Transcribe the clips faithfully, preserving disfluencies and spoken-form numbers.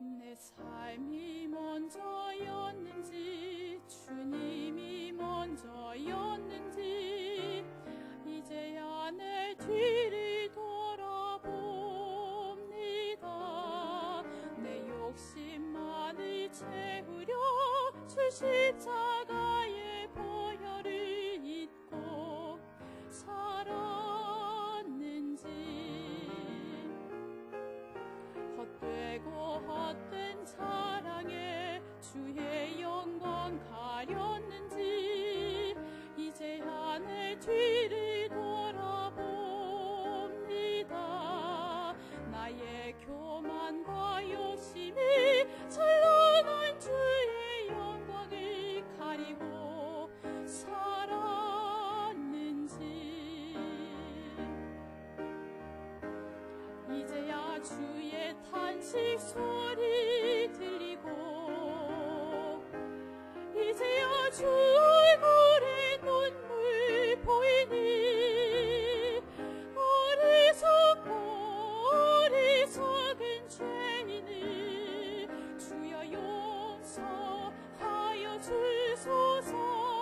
내 삶이 먼저였는지 주님이 먼저였는지 이제야 내 뒤를 돌아봅니다. 내 욕심만을 채우려 주 십자가의 보혈을 잊고 살았는지 헛되고 헛된 사랑에 주의 영광 가렸는지 이제야 내 뒤를 돌아봅니다. 나의 교만과 욕심이 찬란한 주의 영광을 가리고 살았는지 이제야 주의 탄식 소리 들리고 이제야 주 얼굴에 눈물 보이니 어리석고 어리석은 죄인을 주여 용서하여 주소서.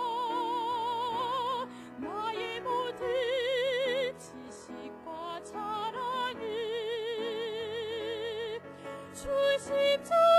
나의 모든 지식과 자랑을 주 십자가